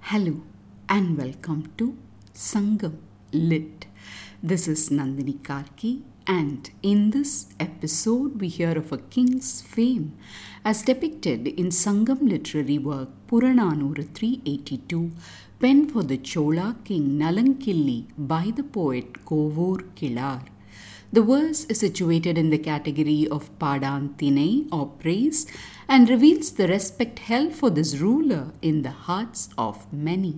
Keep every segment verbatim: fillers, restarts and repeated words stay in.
Hello and welcome to Sangam Lit. This is Nandini Karki, and in this episode we hear of a king's fame as depicted in Sangam literary work Purananuru three eighty-two, penned for the Chola king Nalankilli by the poet Kovur Kilar. The verse is situated in the category of Padantinai or praise and reveals the respect held for this ruler in the hearts of many.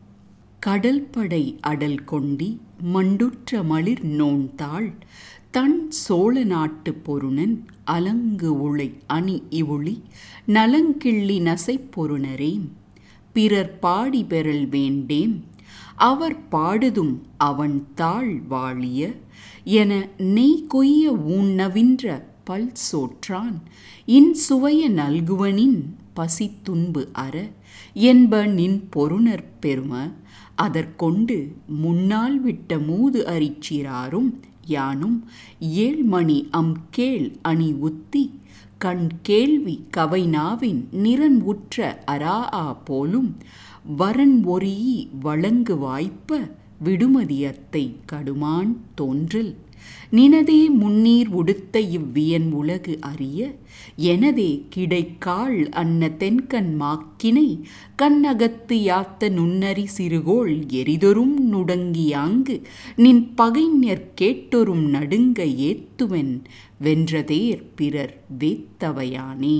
கடல் படை அடல் கொண்டி மண்டுற்ற மலிர் நோன்தாள் தன் சோழ நாட்டு பொருணன் அலங்கு உளை அணி இவுளி நலங்கிள்ளி நசை பொருணரேம் பிறர் பாடி பெறல் வேண்டேம் அவர் பாடுதும் அவன் தாழ் வாழிய என நெய் கொய்ய ஊன்னவின்ற பல் சோற்றான் இன் சுவைய நல்குவனின் பசி துன்பு அற என்ப நின் பொருணர் பெரும அதற்கொண்டு முன்னால் விட்ட மூது அரிச்சிராரும் யானும் ஏழ்மணி அம் கேள் அணி உத்தி கண் கேள்வி கவைநாவின் நிறன் உற்ற அராஆ போலும் வரன் ஒரீ வழங்கு வாய்ப்ப விடுமதியத்தை கடுமான் தோன்றில் நினதே முன்னீர் உடுத்த இவ்வியன் உலகு அறிய எனதே கிடைக்காள் அன்ன தென்கண் மாக்கினை கண்ணகத்து யாத்த நுண்ணறி சிறுகோள் எரிதொரும் நுடங்கியாங்கு நின் பகைஞர் கேட்டொரும் நடுங்க ஏத்துவன் வென்றதேர் பிறர் வேத்தவையானே.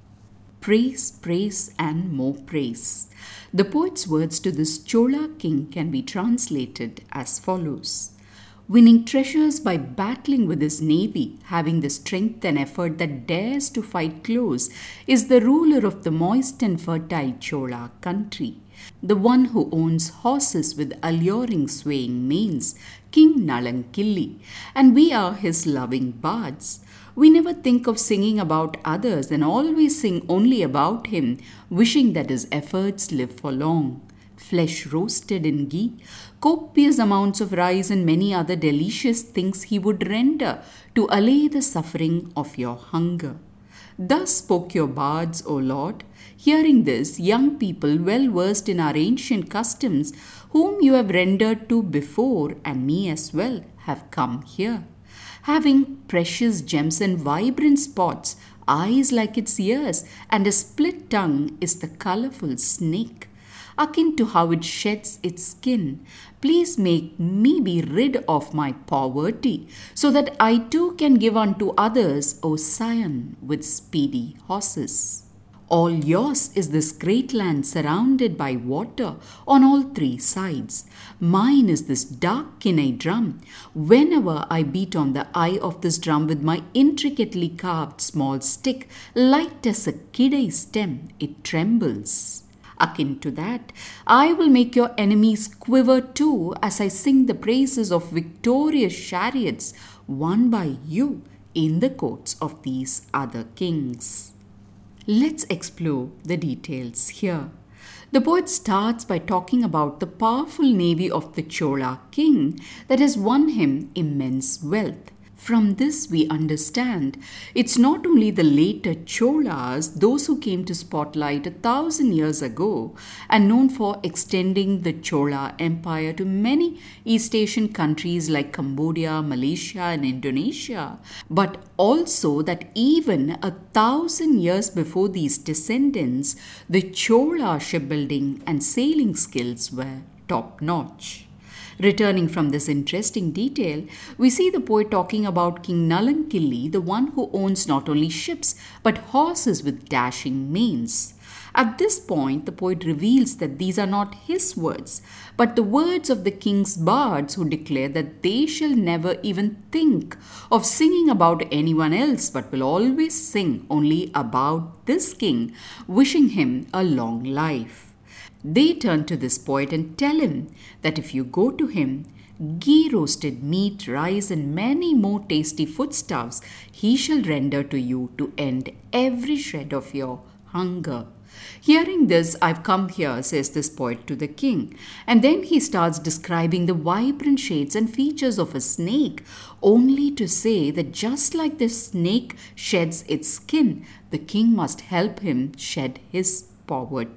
Praise, praise and more praise. The poet's words to this Chola king can be translated as follows. Winning treasures by battling with his navy, having the strength and effort that dares to fight close, is the ruler of the moist and fertile Chola country. The one who owns horses with alluring swaying manes, King Nalankilli, and we are his loving bards. We never think of singing about others and always sing only about him, wishing that his efforts live for long. Flesh roasted in ghee, copious amounts of rice and many other delicious things he would render to allay the suffering of your hunger. Thus spoke your bards, O Lord. Hearing this, young people well versed in our ancient customs, whom you have rendered to before, and me as well, have come here. Having precious gems and vibrant spots, eyes like its ears, and a split tongue is the colourful snake. Akin to how it sheds its skin, please make me be rid of my poverty, so that I too can give unto others, O Sion, with speedy horses. All yours is this great land surrounded by water on all three sides. Mine is this dark Kinnai drum. Whenever I beat on the eye of this drum with my intricately carved small stick, light as a Kidai stem, it trembles. Akin to that, I will make your enemies quiver too as I sing the praises of victorious chariots won by you in the courts of these other kings. Let's explore the details here. The poet starts by talking about the powerful navy of the Chola king that has won him immense wealth. From this we understand it's not only the later Cholas, those who came to spotlight a thousand years ago and known for extending the Chola empire to many East Asian countries like Cambodia, Malaysia and Indonesia, but also that even a thousand years before these descendants, the Chola shipbuilding and sailing skills were top-notch. Returning from this interesting detail, we see the poet talking about King Nalankilli, the one who owns not only ships but horses with dashing manes. At this point, the poet reveals that these are not his words, but the words of the king's bards who declare that they shall never even think of singing about anyone else but will always sing only about this king, wishing him a long life. They turn to this poet and tell him that if you go to him, ghee roasted meat, rice and many more tasty foodstuffs he shall render to you to end every shred of your hunger. Hearing this, I've come here, says this poet to the king. And then he starts describing the vibrant shades and features of a snake, only to say that just like the snake sheds its skin, the king must help him shed his poverty.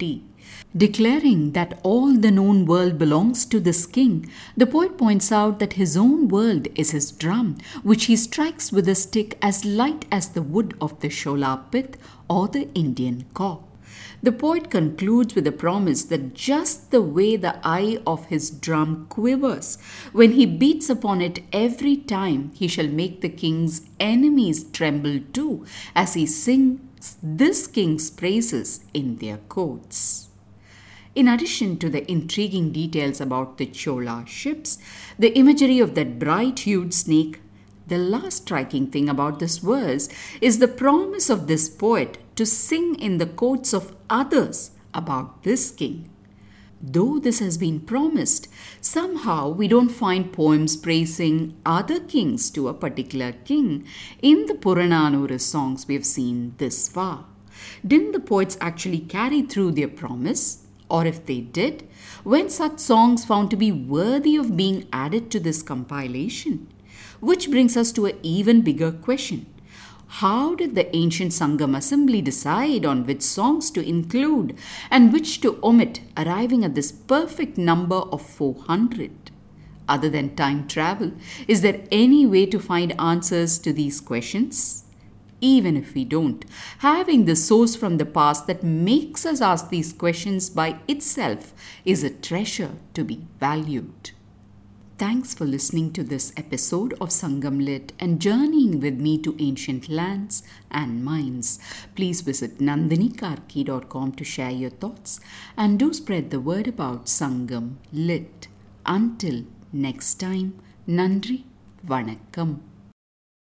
Declaring that all the known world belongs to this king, the poet points out that his own world is his drum, which he strikes with a stick as light as the wood of the shola pith or the Indian cock. The poet concludes with a promise that just the way the eye of his drum quivers when he beats upon it every time, he shall make the king's enemies tremble too, as he sings this king's praises in their courts. In addition to the intriguing details about the Chola ships, the imagery of that bright-hued snake, the last striking thing about this verse is the promise of this poet to sing in the courts of others about this king. Though this has been promised, somehow we don't find poems praising other kings to a particular king in the Purananuru songs we have seen this far. Didn't the poets actually carry through their promise? Or if they did, when such songs found to be worthy of being added to this compilation? Which brings us to an even bigger question. How did the ancient Sangam assembly decide on which songs to include and which to omit, arriving at this perfect number of four hundred? Other than time travel, is there any way to find answers to these questions? Even if we don't, having the source from the past that makes us ask these questions by itself is a treasure to be valued. Thanks for listening to this episode of Sangam Lit and journeying with me to ancient lands and minds. Please visit nandini karki dot com to share your thoughts and do spread the word about Sangam Lit. Until next time, Nandri Vanakkam.